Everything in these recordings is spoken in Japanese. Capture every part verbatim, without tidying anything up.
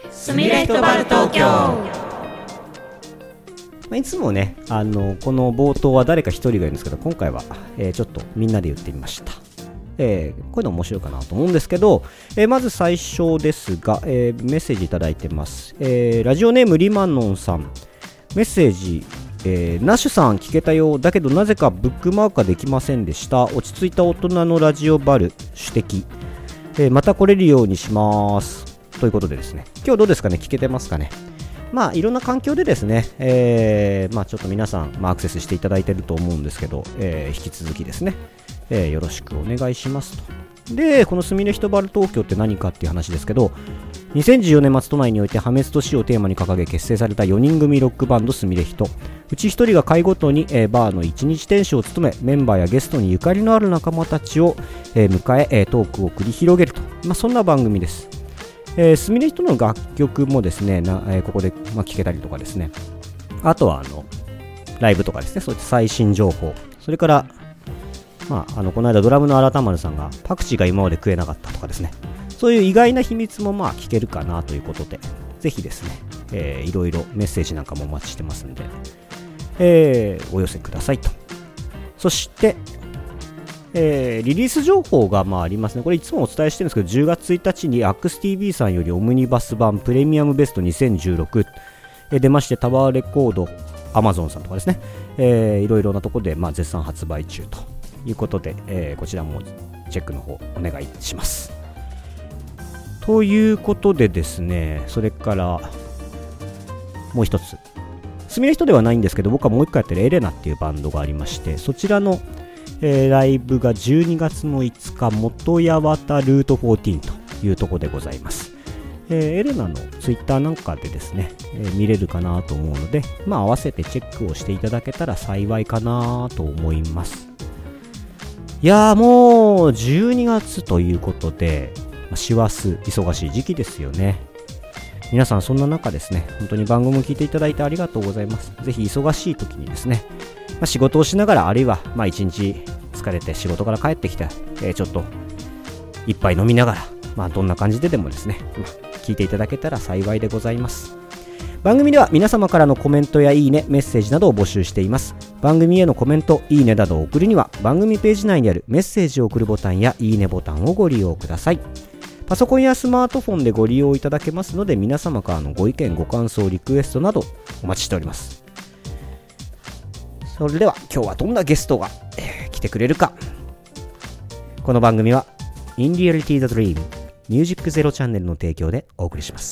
すみれひとバル東京。 まあ、いつもねあのこの冒頭は誰か一人が言うんですけど、今回は、えー、ちょっとみんなで言ってみました。えー、こういうの面白いかなと思うんですけど、えー、まず最初ですが、えー、メッセージいただいてます。えー、ラジオネームリマノンさん、メッセージ、えー、ナッシュさん聞けたようだけどなぜかブックマークができませんでした。落ち着いた大人のラジオバル主的、えー、また来れるようにしますということでですね、今日どうですかね、聞けてますかね。まあいろんな環境でですね、えー、まあちょっと皆さん、まあ、アクセスしていただいていると思うんですけど、えー、引き続きですね、えー、よろしくお願いしますと。で、このすみれひとバル東京って何かっていう話ですけど、にせんじゅうよねん末都内において破滅と死をテーマに掲げ結成されたよにん組ロックバンドすみれひと。うちひとりが回ごとに、えー、バーの一日店主を務め、メンバーやゲストにゆかりのある仲間たちを、えー、迎ええー、トークを繰り広げると、まあ、そんな番組です。えー、すみれひとの楽曲もですね、なえー、ここで、まあ、聴けたりとかですね、あとはあのライブとかですね、そういった最新情報、それから、まあ、あのこの間ドラムの新田丸さんがパクチーが今まで食えなかったとかですね、そういう意外な秘密もまあ聞けるかなということで、ぜひですね、えー、いろいろメッセージなんかもお待ちしてますんで、えー、お寄せくださいと。そしてえー、リリース情報がまあありますね。これいつもお伝えしてるんですけど、じゅうがつついたちに アックスティーブイ さんよりオムニバス版プレミアムベストにせんじゅうろく、えー、出まして、タワーレコード、アマゾンさんとかですね、えー、いろいろなところでまあ絶賛発売中ということで、えー、こちらもチェックの方お願いします。ということでですね、それからもう一つ、すみれひとではないんですけど、僕はもう一回やってるエレナっていうバンドがありまして、そちらのえー、ライブがじゅうにがつのいつか、元八幡ルートじゅうよんというところでございます。えー、エレナのツイッターなんかでですね、えー、見れるかなと思うので、まあ合わせてチェックをしていただけたら幸いかなと思います。いやーもうじゅうにがつということで、まあ、師走忙しい時期ですよね。皆さんそんな中ですね、本当に番組を聞いていただいてありがとうございます。ぜひ忙しい時にですね、まあ、仕事をしながら、あるいはまあ一日疲れて仕事から帰ってきて、えー、ちょっと一杯飲みながら、まあ、どんな感じででもですね、まあ、聞いていただけたら幸いでございます。番組では皆様からのコメントやいいね、メッセージなどを募集しています。番組へのコメント、いいねなどを送るには番組ページ内にあるメッセージを送るボタンやいいねボタンをご利用ください。パソコンやスマートフォンでご利用いただけますので、皆様からのご意見、ご感想、リクエストなどお待ちしております。それでは今日はどんなゲストが、えー、来てくれるか。この番組は In Reality the Dream ミュージックゼロチャンネルの提供でお送りします。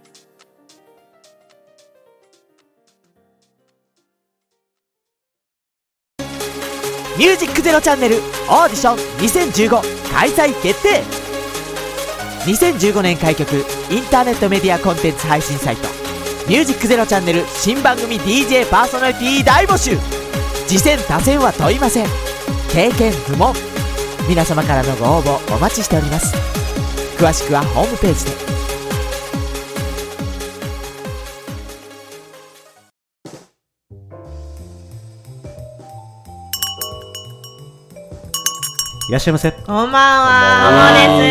ミュージックゼロチャンネルオーディションにせんじゅうご開催決定。にせんじゅうごねん開局インターネットメディアコンテンツ配信サイトミュージックゼロチャンネル新番組 ディージェー パーソナリティ大募集。次戦他戦は問いません。経験不問。皆様からのご応募お待ちしております。詳しくはホームページで。 いらっしゃいませ。 こんばんは。どうもです。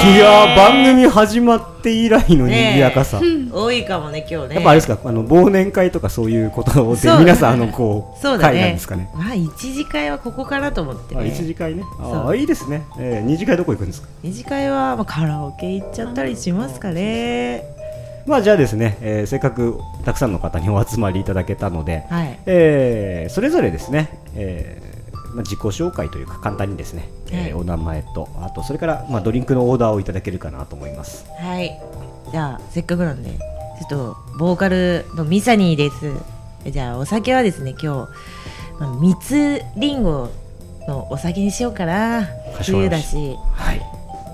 いやー、番組始まって以来の賑やかさ、 ね、多いかもね今日ね。 やっぱあれですか、あの忘年会とかそういうことで皆さんあのこうそうだね、 会なんですかね。 まあ一次会はここからと思ってね。 あ、一次会ね。ああ、いいですね。えー、二次会どこ行くんですか。 二次会はまあカラオケ行っちゃったりしますかね。 まあじゃあですね、えー、せっかくたくさんの方にお集まりいただけたので、 はい、 えー、それぞれですね、えーまあ、自己紹介というか簡単にですね、はい、えー、お名前とあとそれから、まあ、ドリンクのオーダーをいただけるかなと思います。 はい、じゃあせっかくなんでちょっとボーカルのミサニーです。じゃあお酒はですね今日、まあ、蜜リンゴのお酒にしようかな。冬だし、 はい、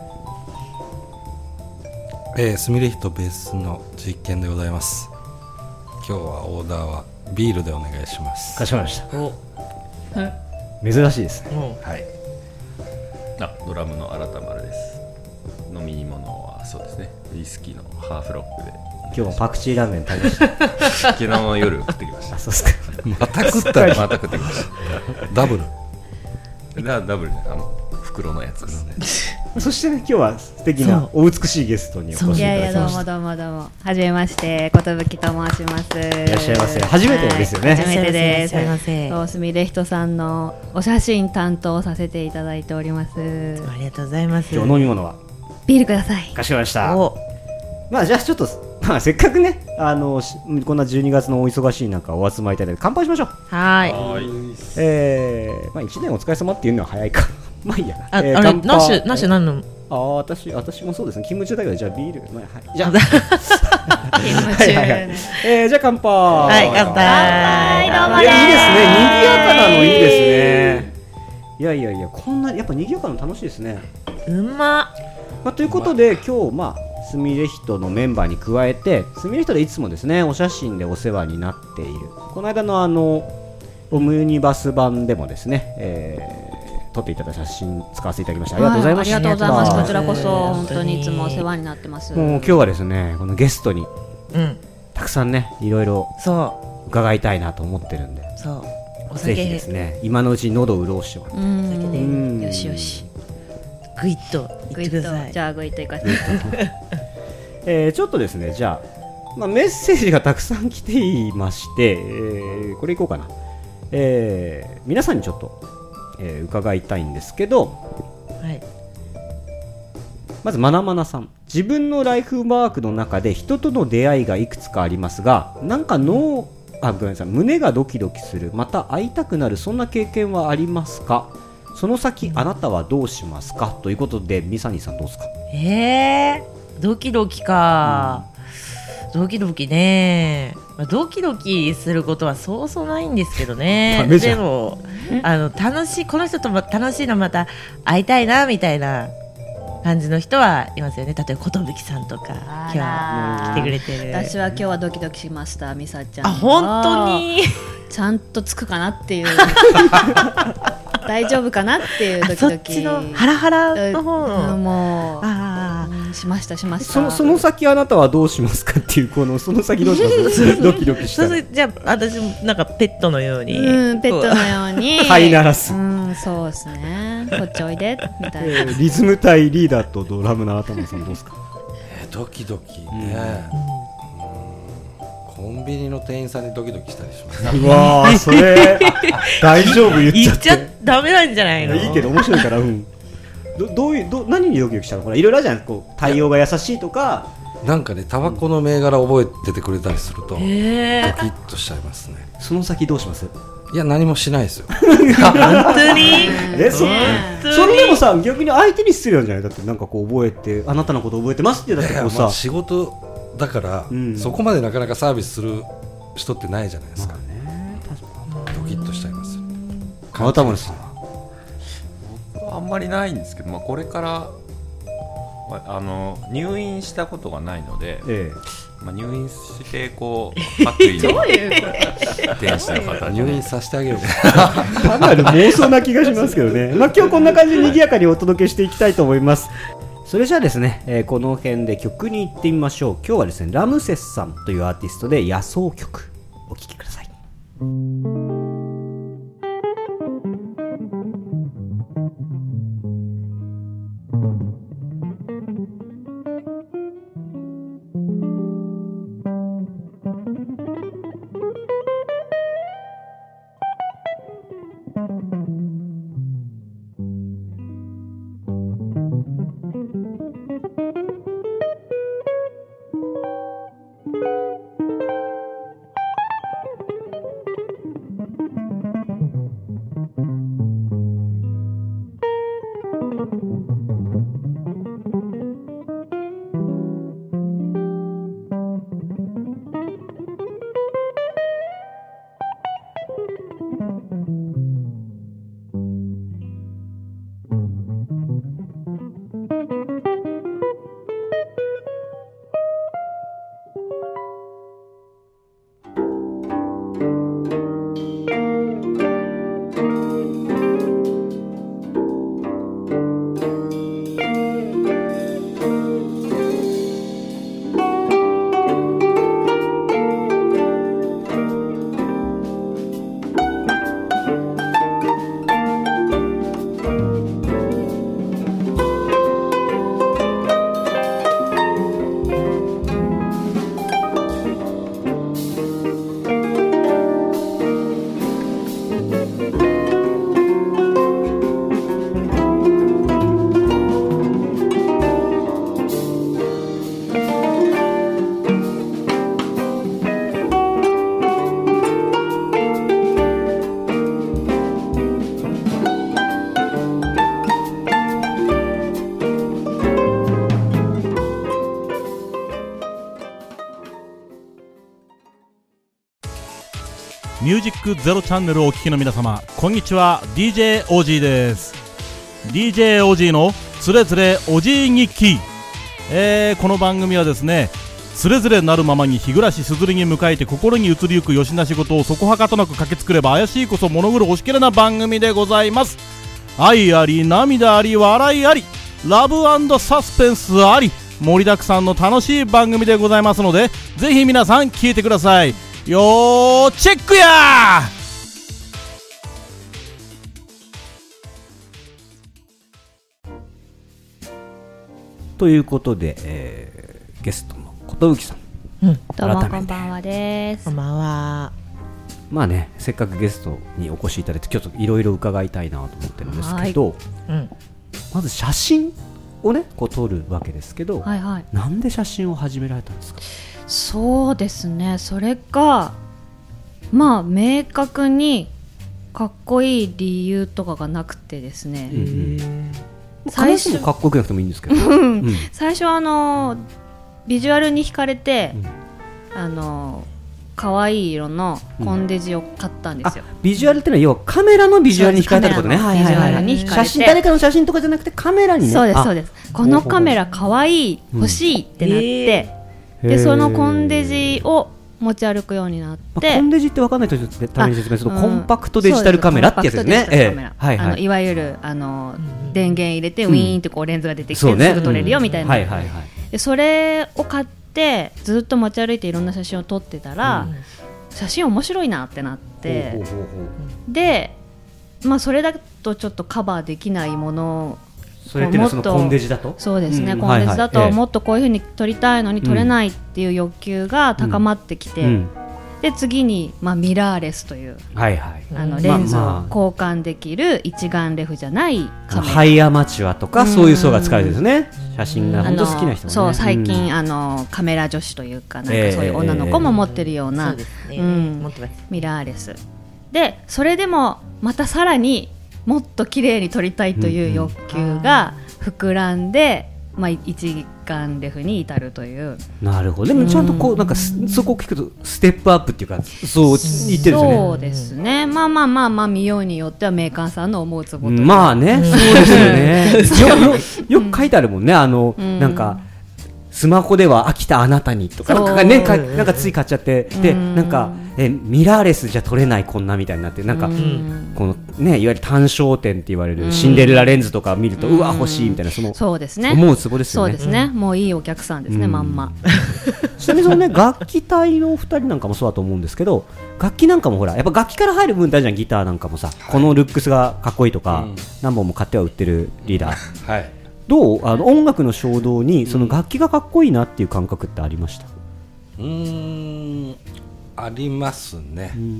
えー、すみれひとベースの実験でございます。今日はオーダーはビールでお願いします。 かしこまりました。 お珍しいですね。 はい。あ、ドラムの新田丸です。飲み物はそうですね、ウイスキーのハーフロックで。 今日もパクチーラーメン食べました。 昨日の夜食ってきました。 あ、そうですか。 また食ったまた食ってきました。 ダブルダダブルね、あの袋のやつですそしてね今日は素敵なお美しいゲストにお越しいたいやいだきました。 やどうもどうもどうもはじめまして寿と申します。いいらっしゃいませ。初めてですよね。 はい初めてです。 いらっしゃいませ。 そうすみれひとさんのお写真担当させていただいております。 ありがとうございます。 今日飲み物はビールください。 かしこまりました。 おまあじゃあちょっと、まあ、せっかくねあのしこんなじゅうにがつのお忙しい中お集まりいただいて乾杯しましょう。 はーい。 はいえー、まあいちねんお疲れ様っていうのは早いかまあいいやな。 あ、 えーあれ乾杯ナッシュナッシュ何の？ ああ私私もそうですね勤務中だけどじゃあビール、まあ、はいじゃあ勤務中。 はいはいはいえー、じゃあ乾杯。 はい乾杯。 はいどうもいやいいですね賑やかなのいいですね。いやいやいやこんなやっぱ賑やかなの楽しいですね。 うんま。 まあ、ということで今日まあすみれひとのメンバーに加えてすみれひとでいつもですねお写真でお世話になっているこの間のあのオムニバス版でもですね、えー、撮っていただいた写真使わせていただきました。ありがとうございました。 ありがとうございます。こちらこそ本本当に当にいつもお世話になってます。 もう今日はですねこのゲストにうん。 たくさんねいろいろそ伺いたいなと思ってるんでうそう。おぜひ酒ですね今のうちに喉を潤してもらってうん酒でうんよしよし。 グイッとグイッいってください。 とじゃあグイッといかせて。 えーちょっとですねじゃあ、まあ、メッセージがたくさん来ていまして、えーこれいこうかな、えー皆さんにちょっと、えー伺いたいんですけどはい。 まずまなまなさん自分のライフワークの中で人との出会いがいくつかありますがなんか脳あごめんなさい胸がドキドキするまた会いたくなるそんな経験はありますか。その先あなたはどうしますかということでミサニーさんどうですか。 えー、ドキドキか、ドキドキね、まあ、ドキドキすることはそうそうないんですけどね。 ダメじゃんでもあの楽しいこの人とも楽しいのまた会いたいなみたいな感じの人はいますよね。例えば寿さんとか今日は来てくれてる。 私は今日はドキドキしましたミサちゃん。 あ本当にちゃんとつくかなっていう大丈夫かなっていうドキそドキっちのハラハラの方うんのもうあうんしましたしました。 そのその先あなたはどうしますかっていうこのその先どうしますドキドキあしたらそうするじゃあ私もなんかペットのようにうんペットのように飼いならすうんそうですねこっちおいでみたいな。 えーリズム隊リーダーとドラムの頭さんどうですか。 えードキドキね、うんコンビニの店員さんにドキドキしたりしますうわーそれ大丈夫言っちゃって言っちゃダメなんじゃないの。 いいけど面白いからうんどどういうど何にドキドキしたの。ほらいろいろあるじゃんこう対応が優しいとかなんかねタバコの銘柄覚えててくれたりするとドキへーッとしちゃいますね。 その先どうします。 いや何もしないですよ本当にえそねそれでもさ逆に相手に失礼なんじゃない。だってなんかこう覚えてあなたのこと覚えてますってだってこうさいやまあ仕事だから、 うんそこまでなかなかサービスする人ってないじゃないですか、 ねドキッとしちゃいますよ川田村さん僕はあんまりないんですけど、まあ、これからまああの入院したことがないので、 えまあ、入院してこう白衣の天使の方に入院させてあげようえかなり妄想な気がしますけどねまあ今日こんな感じで賑やかにお届けしていきたいと思います。それじゃあですね、えーこの辺で曲に行ってみましょう。今日はですねラムセスさんというアーティストで野草曲お聴きください。 ミュージックゼロチャンネルをお聞きの皆様、こんにちは。 ディージェー オージー です。 ディージェー オージー のつれづれおじい日記、えー、この番組はですね、つれづれなるままに日暮らしすずりに迎えて心に移りゆくよしな仕事をそこはかとなく駆け作れば怪しいこそ物黒おしきれな番組でございます。愛あり涙あり笑いありラブ&サスペンスあり盛りだくさんの楽しい番組でございますので、ぜひ皆さん聞いてください。よーチェックやー。 ということで、えー、ゲストの寿さん、 うん、 どうもこんばんはです。 こんばんは。 まあね、せっかくゲストにお越しいただいてちょっといろいろ伺いたいなと思ってるんですけど、 うん、 まず写真をねこう撮るわけですけど、 はいはい、 なんで写真を始められたんですか？ そうですね、それがまあ明確にかっこいい理由とかがなくてですね、 うんうん最初もかっこよくなくてもいいんですけど、うん、 最初はあのビジュアルに惹かれて、うん、あの可愛い色のコンデジを買ったんですよ、 うん、ビジュアルってのは要はカメラのビジュアルに惹かれたってことね。 ビジュアルに惹かれて、 写真誰かの写真とかじゃなくてカメラにね。 そうですそうです。このカメラ可愛い、欲しいってなって、うん、でそのコンデジを持ち歩くようになって、 まあ、コンデジって分かんない人のために説明すると、コンパクトデジタルカメラってやつですね。 ええはいはい、あのいわゆるあの、うん、電源入れてウィーンってこうレンズが出てきて、うん、すぐ撮れるよみたいな、うんはいはいはい、でそれを買ってずっと持ち歩いていろんな写真を撮ってたら、うん、写真面白いなってなって、ほうほうほうほうで、まあ、それだとちょっとカバーできないものそれっていうのはそのコンデジだとそうですね、うん、コンデジだと、はいはい、もっとこういう風に撮りたいのに撮れないっていう欲求が高まってきて、うん、で次に、まあ、ミラーレスという、はいはい、あのレンズを交換できる一眼レフじゃないカメラ、 ハイアマチュアとかそういう層が使えるんですね。写真が本当好きな人もね、 そう最近、うん、あのカメラ女子というか、なんかそういう女の子も持ってるような、えーうん、ミラーレスで、それでもまたさらにもっと綺麗に撮りたいという欲求が膨らんで、うんうんまあ、一眼レフに至るという。 なるほど。でもちゃんとこう、うん、なんかそこを聞くとステップアップっていうかそう言ってるんですよね。 そうですね、まあまあまあまあ見ようによってはメーカーさんの思うつぼというまあね、うん、そうですよねよ, よ, よく書いてあるもんね、あの、うん、なんかスマホでは飽きたあなたにとかなんかね、かなんかつい買っちゃって、うん、でなんかえミラーレスじゃ撮れないこんなみたいになってなんか、うん、このねいわゆる単焦点って言われるシンデレラレンズとか見ると、うん、うわ欲しいみたいなそのそうですね思うツボですよね。 そうですね、うん、もういいお客さんですね、うん、まんまちなみにそのね楽器隊のお二人なんかもそうだと思うんですけど、楽器なんかもほらやっぱ楽器から入る分大事なギターなんかもさ、はい、このルックスがかっこいいとか、うん、何本も買っては売ってるリーダー、はいどうあの音楽の衝動にその楽器がかっこいいなっていう感覚ってありました？ うーんありますね。うん、うん、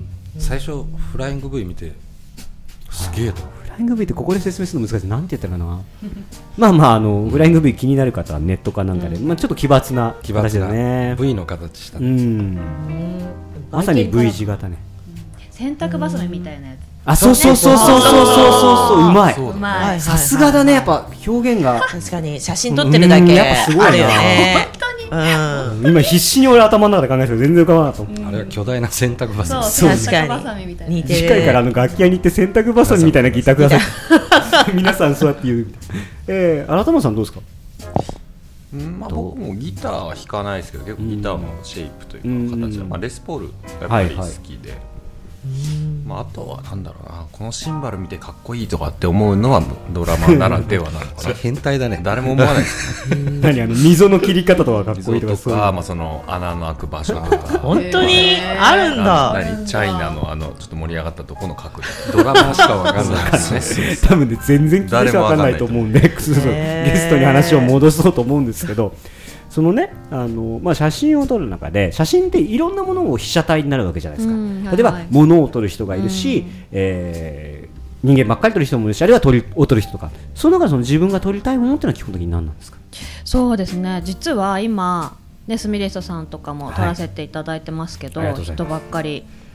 最初フライング V 見てすげえと。 フライング V ってここで説明するの難しい。なんて言ったらなまあまああのフライング V 気になる方はネットかなんかで、うんまあ、ちょっと奇抜な形だね。 V の形した、ね、 うんまさに V 字型ね。 洗濯バサミみたいなやつ、 あ、そうそうそうそうそうそうそううまい。うまい。さすがだね、やっぱ表現が。 確かに写真撮ってるだけやっぱすごいあるよね。 本当に。今必死に俺頭の中で考えてる全然浮かばなかった。 あれは巨大な洗濯バサミ。 そう確かに。 似てる。近いからあの楽器屋に行って洗濯バサミみたいなギターください。皆さんそうやって言う。ええ、改めさんどうですか？ まあ僕もギターは弾かないですけど、結構ギターのシェイプというか形はまあレスポールやっぱり好きで。まあ、あとはなんだろうな、このシンバル見てかっこいいとかって思うのはドラマーならではなのかな。 それ変態だね。 誰も思わないですね。 何あの溝の切り方とかかっこいいとか、 溝とか、まあ、その穴の開く場所とか本当にあるんだ。 何チャイナのあのちょっと盛り上がったところの角度、ドラマーしかわかんないですね。 多分ね全然聞いてわかんないと思うんでゲストに話を戻そうと思うんですけど、そのね、あのまあ、写真を撮る中で写真っていろんなものを被写体になるわけじゃないですか、うんはいはい、例えば物を撮る人がいるし、うんえー、人間ばっかり撮る人もいるし、あるいは撮りを撮る人とか、その中でその自分が撮りたいものっていうのは基本的に何なんですか？ そうですね、実は今ねスミレストさんとかも撮らせていただいてますけど、はい、人ばっかり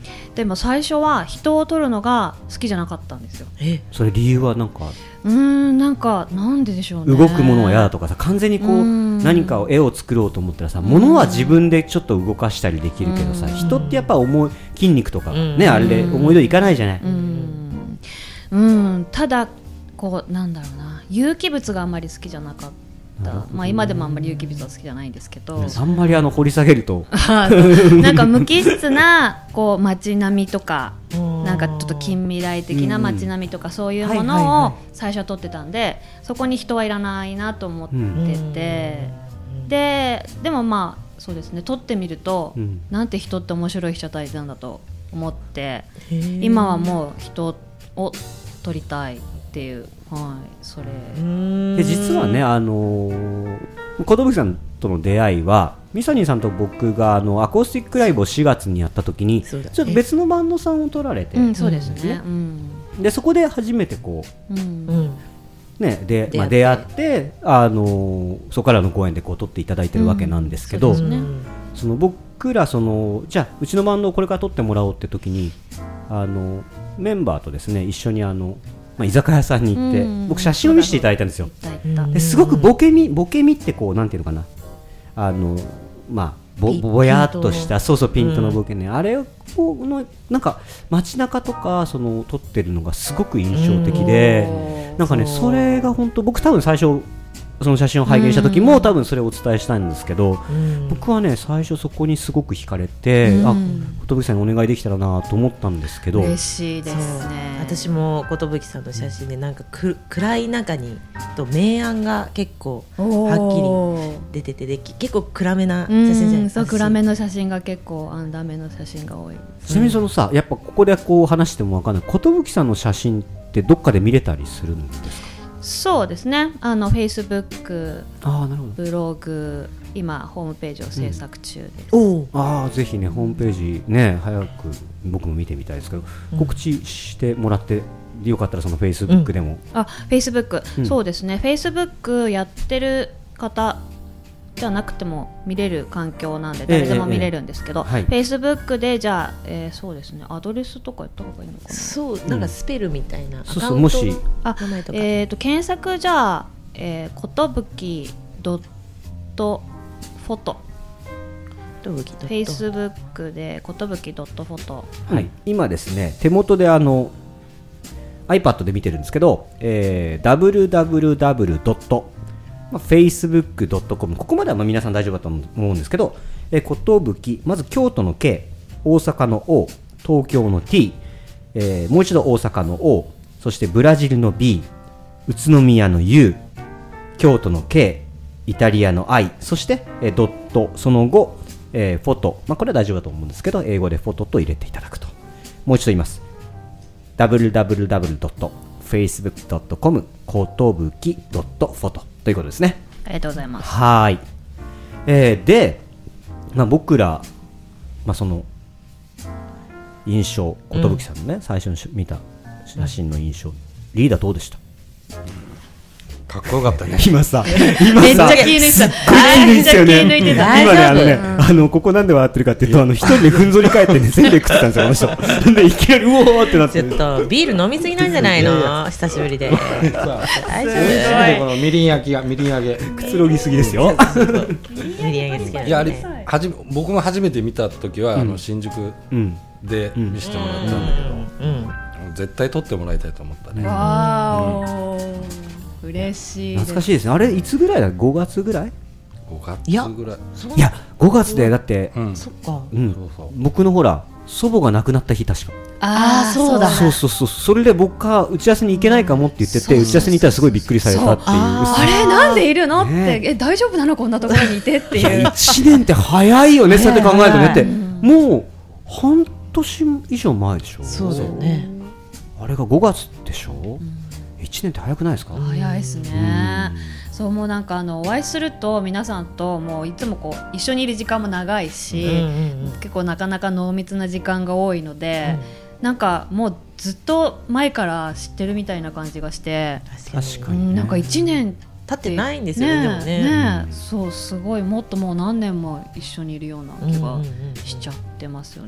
でも最初は人を撮るのが好きじゃなかったんですよ。 えそれ理由はなんかうーんなんかなんででしょうね。 動くものは嫌だとかさ、完全にこう何かを絵を作ろうと思ったらさ、物は自分でちょっと動かしたりできるけどさ、人ってやっぱ思い筋肉とかね、あれで思い通りいかないじゃない。 うんうんただこうなんだろうな、有機物があんまり好きじゃなかった。まあ、今でもあんまり有機物は好きじゃないんですけど、 あんまりあの掘り下げるとなんか無機質なこう街並みとかなんかちょっと近未来的な街並みとかそういうものを最初は撮ってたんで、そこに人はいらないなと思ってて、ででもまあそうですね、撮ってみると、うん、なんて人って面白い被写体なんだと思って、今はもう人を撮りたいっていう、はい、それで実はね、あのー、寿さんとの出会いはミサニーさんと僕があのアコースティックライブをしがつにやった時にちょっと別のバンドさんを撮られて、 うん、そうですね、うん、 でそこで初めてこう、うんね、でまあ、出会って、あのー、そこからの公演でこう撮っていただいてるわけなんですけど、うん そ, ね、その僕らそのじゃあうちのバンドをこれから撮ってもらおうって時にあのメンバーとですね一緒にあのまあ、居酒屋さんに行って、うん、僕写真を見せていただいたんですよ。ですごくボケみボケみってこうなんていうのかな、あのまあ ぼ, ぼやっとしたそうそうピントのボケね、うん、あれをのなんか街中とかその撮ってるのがすごく印象的で、うん、なんかねそれが本当僕多分最初その写真を拝見した時も、うん、多分それをお伝えしたんですけど、うん、僕はね最初そこにすごく惹かれて、うん、あ寿さんにお願いできたらなと思ったんですけど、 嬉しいですね。 私も寿さんの写真でなんかく暗い中にと明暗が結構はっきり出ててで結構暗めな写真じゃないですか。 そう暗めの写真が結構暗めの写真が多い。 ちなみにそのさ、やっぱここでこう話しても分かんない寿さんの写真ってどっかで見れたりするんですか？ そうですね、あの Facebook、 あなるほどブログ、今ホームページを制作中です、 うん、あぜひねホームページね早く僕も見てみたいですけど、うん、告知してもらってよかったらその Facebook でも、うん、 あ Facebook、うん、そうですね Facebook やってる方じゃなくても見れる環境なんで誰でも見れるんですけど、ええええはい、Facebook でじゃあ、えー、そうですねアドレスとかやった方がいいのかな。 そうなんかスペルみたいな、うん、アカウントそうそうもしあえー、と検索じゃあ、えー、ことぶきドットフォトFacebook でことぶきドットフォト、 はい、今ですね手元であの iPad で見てるんですけど、えー、ダブリューダブリューダブリュードットまあ、フェイスブックドットコム ここまではまあ皆さん大丈夫だと思うんですけど、えー、ことぶきまず京都の K 大阪の O 東京の T、えー、もう一度大阪の O そしてブラジルの B 宇都宮の U 京都の K イタリアの I そして、えー、ドットその後、えー、フォト、まあ、これは大丈夫だと思うんですけど英語でフォトと入れていただくと。もう一度言います ダブリューダブリューダブリュードットフェイスブックドットコム ことぶきドットフォトということですね。 ありがとうございます。 はい、えー、で、まあ、僕ら、まあ、その印象寿さんのね、うん、最初に見た写真の印象、うん、リーダーどうでした？ かっこよかったね。 今さ、今さ、 めっちゃ気抜いてた。めっちゃ気抜いてた。 今ね、あのね、うん、あのここなんで笑ってるかっていうと、あの一人でふんぞり返ってね、せんべい食ってたんですよ、この人。でいきなりうおーってなって。 ちょっとビール飲みすぎなんじゃないの？久しぶりで。大丈夫？ このみりん焼きがみりん揚げ。 くつろぎすぎですよ。 みりん揚げ好きなんで。 いやあれはじ僕も初めて見た時は、うん、あの新宿で見せてもらったんだけど、うんうん、絶対撮ってもらいたいと思ったね。 わー。うん嬉しいです。 懐かしいですね。あれいつぐらいだ？ごがつぐらい？ ごがつぐらい。 いやごがつでだって、 うん、そっか、 うん、そうそう僕のほら祖母が亡くなった日確か。 ああそうだ。 そうそうそう。それで僕が打ち合わせに行けないかもって言ってて、打ち合わせに行ったらすごいびっくりされたっていう。 あ, あれなんでいるの、ね、ってえ大丈夫なのこんなところにいてっていう。 いちねんって早いよね。そうやって考えるとねって、もう半年以上前でしょ。 そうだよね。 あれがごがつでしょ。うんいちねんって早くないですか？ 早いですね。そうもうなんかあのお会いすると皆さんともういつもこう一緒にいる時間も長いし、うんうんうん、結構なかなか濃密な時間が多いので、うん、なんかもうずっと前から知ってるみたいな感じがして、 確かに、ね、 なんかいちねん経ってないんですよね。でもね、 ね、うん、そうすごいもっともう何年も一緒にいるような気がしちゃってますよね。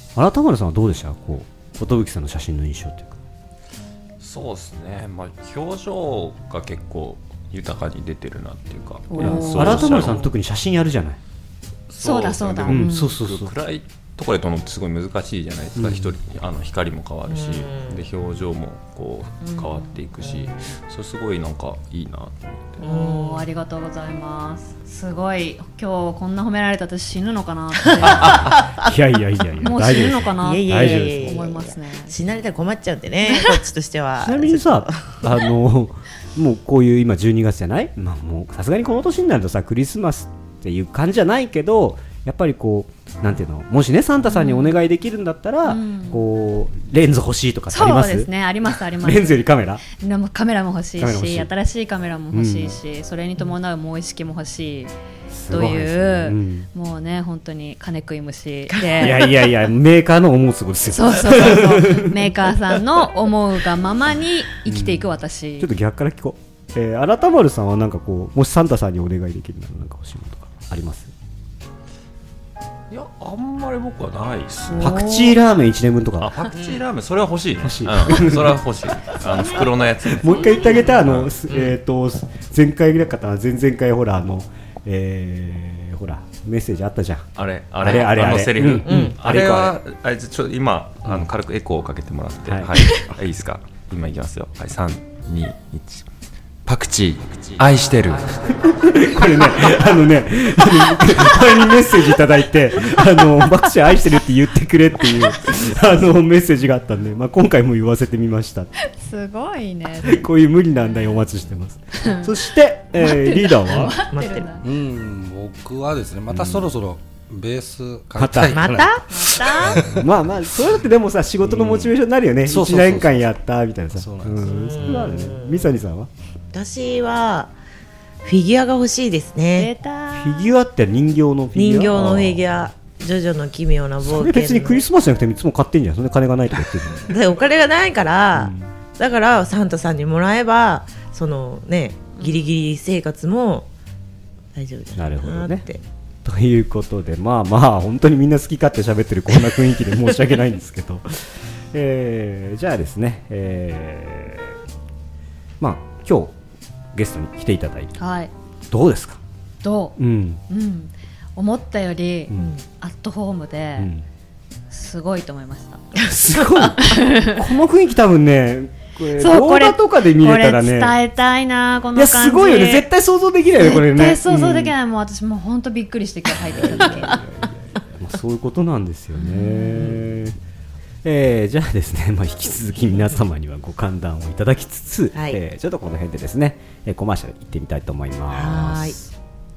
改まるさんはどうでした？こう寿さんの写真の印象というか。 そうですね、まあ、表情が結構豊かに出てるなっていうか、 改まるさん特に写真やるじゃない。 そうだそうだ、 うん、そうそうそう。 暗いところで撮るのってすごい難しいじゃないですか、うん、一人あの光も変わるし、うん、で表情もこう変わっていくし、うん、それすごいなんかいいなと思って。 おありがとうございます。すごい今日こんな褒められた私死ぬのかなっていやいやいやいやもう死ぬのかなって大丈夫です思いますね。 死なれたら困っちゃうんでねこっちとしては。 ちなみにさあのもうこういう今じゅうにがつじゃない、まあ、もうさすがにこの年になるとさクリスマスっていう感じじゃないけどやっぱりこうなんていうのもしねサンタさんにお願いできるんだったら、うん、こうレンズ欲しいとかってあります？ そうですねありますあります。 レンズよりカメラ？ でもカメラも欲しいし新しいカメラも欲しいし、うん、それに伴うもう意識も欲しいという、うん、もうね本当に金食い虫でいやいやいやメーカーの思うつぼですよ。 そうそうそうそうメーカーさんの思うがままに生きていく私、 うん、ちょっと逆から聞こう、えー、改まるさんはなんかこうもしサンタさんにお願いできるならなんか欲しいものとかあります？ いやあんまり僕はないですね。 パクチーラーメンいちねんぶんとか。 あパクチーラーメンそれは欲しい、ね、 欲しい、 うん、それは欲しいあの袋のやつもう一回言ってあげたあの、うん、えー、と前回ぐらい方前々回ほらあの、えー、ほらメッセージあったじゃん。 あれあれあれあのセリフ、うんうん、あれはあれちょ今あの軽くエコーをかけてもらって、うん、はい、はい、いいですか今いきますよ。はいさんにいちパクチー愛してるこれねあのね前にメッセージいただいてあのパクチー愛してるって言ってくれっていうあのメッセージがあったんで、まあ、今回も言わせてみました。 すごいねこういう無理難題お待ちしてますそして、えー、リーダーは待ってるうん僕はですねまたそろそろベース買いたいまたまたまあまあそういうのってでもさ仕事のモチベーションになるよね、うん、いちねんかんやったみたいなさ。そうなんです、うん、それはあるね。ミサニさんは？ 私はフィギュアが欲しいですね。 フィギュアって人形のフィギュア？ 人形のフィギュアジョジョの奇妙な冒険の。それ別にクリスマスじゃなくていつも買ってんじゃん。それで金がないとか言ってるでお金がないから、うん、だからサンタさんにもらえばそのねギリギリ生活も大丈夫だなって。なるほどね。 ということでまあまあ本当にみんな好き勝手喋ってるこんな雰囲気で申し訳ないんですけど、えー、じゃあですね、えー、まあ今日ゲストに来ていただいて、はい、どうですか？ どう、うんうん、思ったより、うん、アットホームで、うん、すごいと思いました。 すごいこの雰囲気多分ねこれ動画とかで見れたらねこれ伝えたいなこの感じ。いやすごいよね絶対想像できないよこれね。 絶対想像できない、うん、もう私もう本当びっくりして今日入ってきた時まあそういうことなんですよね。えー、じゃあですね、まあ、引き続き皆様にはご歓談をいただきつつ、はいえー、ちょっとこの辺でですね、えー、コマーシャル行ってみたいと思います。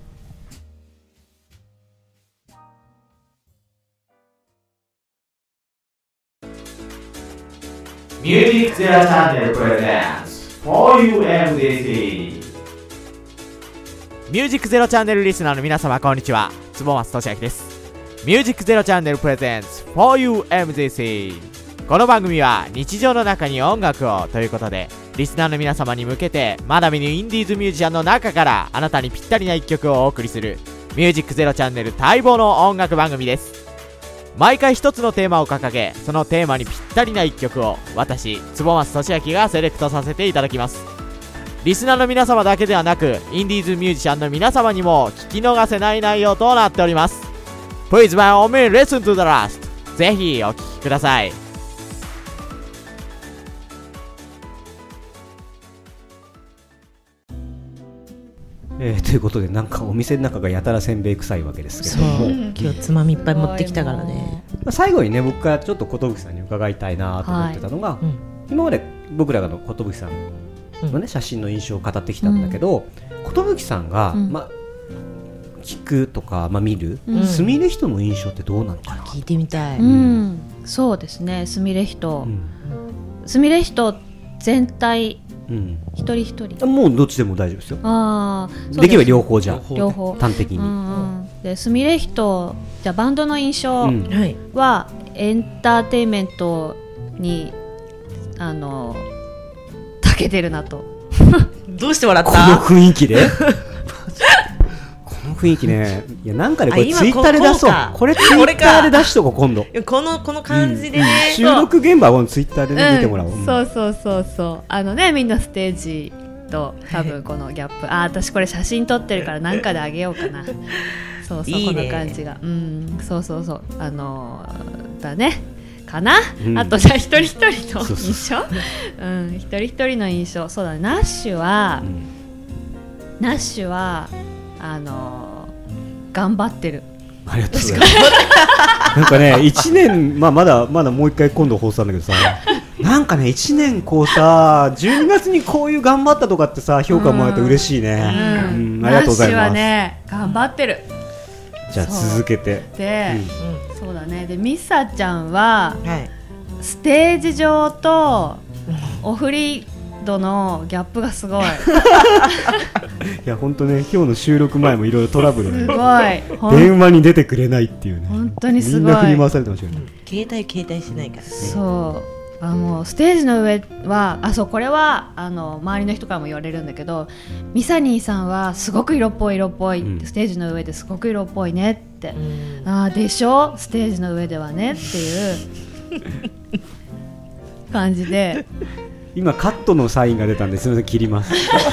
ミュージックゼロチャンネルプレゼンツ フォーユーエムディーシー ミュージックゼロチャンネルリスナーの皆様こんにちは、坪松俊明です。ミュージックゼロチャンネルプレゼンツ フォーユーエムディーシー この番組は日常の中に音楽をということでリスナーの皆様に向けてまだ見ぬインディーズミュージシャンの中からあなたにぴったりな一曲をお送りするミュージックゼロチャンネル待望の音楽番組です。毎回一つのテーマを掲げそのテーマにぴったりな一曲を私坪松俊明がセレクトさせていただきます。リスナーの皆様だけではなくインディーズミュージシャンの皆様にも聞き逃せない内容となっております。 Please by all means listen to the last ぜひお聴きください。 えー、ということでなんかお店の中がやたらせんべい臭いわけですけども、 今日つまみいっぱい持ってきたからね。 まあ、最後にね僕がちょっと寿さんに伺いたいなと思ってたのが、はいうん、今まで僕らがの寿さんの、ね、写真の印象を語ってきたんだけど、寿さんが、うんまあ、聞くとか、まあ、見る、うん、すみれ人の印象ってどうなのかな聞いてみたい、 うん、そうですねすみれ人すみれ人全体うん、一人一人もうどっちでも大丈夫ですよ。あで, できれば両方じゃ両方端的に、うんうん、ですみれ人じゃバンドの印象は、うん、エンターテインメントにあの長けてるなとどうして笑ったこの雰囲気でこの雰囲気ねいやなんかでこれあ今ツイッターで出そうこここれツイッターで出しとこう今度このこの感じでね、 収録現場をツイッターで、ね、見てもらおう、 うん、そうそうそうそうあのねみんなステージと多分このギャップあ私これ写真撮ってるからなんかであげようかなそうそういいねこの感じがうんそうそうそうあのー、だねかな、うん、あとじゃあ一人一人の印象うん一人一人の印象そうだねナッシュは、うん、ナッシュはあのー、頑張ってるありがとうございますなんかねいちねん、まあ、まだまだもう一回今度放送なんだけどさなんかねいちねんこうさじゅうにがつにこういう頑張ったとかってさ評価もらえて嬉しいね、うんうん、ありがとうございます。 ナッシュはね頑張ってるじゃあ続けてで、うん、そうだねでミサちゃんは、はい、ステージ上とオフリードのギャップがすごいいや本当ね今日の収録前もいろいろトラブルすごい電話に出てくれないっていうね本当にすごいみんな振り回されてましたよね、 うん、携帯携帯しないから、ね、 そうあもうステージの上はあそうこれはあの周りの人からも言われるんだけどミサニーさんはすごく色っぽい色っぽい、うん、ステージの上ですごく色っぽいねって、うん、あでしょステージの上ではねっていう感じで今カットのサインが出たんですみません切ります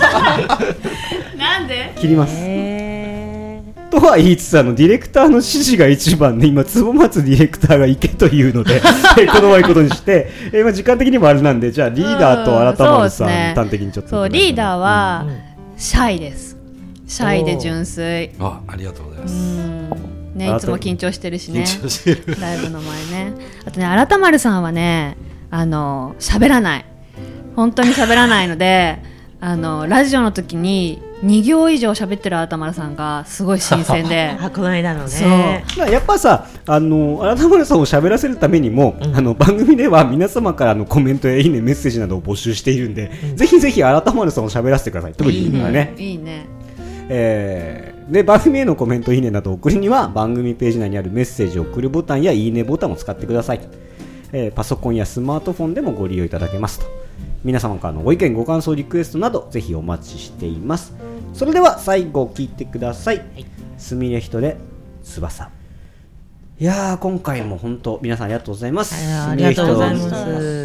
なんで切ります、えー、とは言いつつあのディレクターの指示が一番で今坪松ディレクターが行けというのでこのままことにして、えーまあ、時間的にもあれなんでじゃあリーダーと改まるさん、ね、端的にちょっとそうリーダーはシャイです、うん、シャイで純粋あ, ありがとうございますうんね、いつも緊張してるしねライブの前ねあとね改まるさんはねあの喋らない本当に喋らないのであのラジオの時にに行以上喋ってる改丸さんがすごい新鮮であこの間のねそうやっぱさあの改丸さんを喋らせるためにも、うん、あの番組では皆様からのコメントやいいねメッセージなどを募集しているんで、うん、ぜひぜひ改丸さんを喋らせてください特に今ねいいね、 えー、で番組へのコメントいいねなどを送るには番組ページ内にあるメッセージを送るボタンやいいねボタンを使ってください、えー、パソコンやスマートフォンでもご利用いただけますと皆様からのご意見ご感想リクエストなどぜひお待ちしています。それでは最後聞いてください、はい、すみれひとで翼。いやー今回も本当皆さんありがとうございます。 ありがとうございます、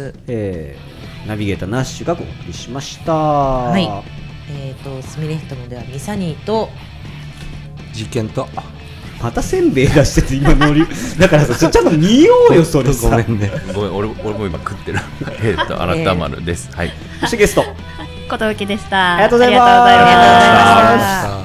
えー、ナビゲーターナッシュがお送りしました。 はいえーとすみれひとのではミサニーと事件とまたせんべい出してて今ノリだからさちゃんと見ようよそれさごめんねごめん 俺, 俺も今食ってるえっと改まるです、はいそしてゲストことぶきでした。 ありがとうございます。 ありがとうございました。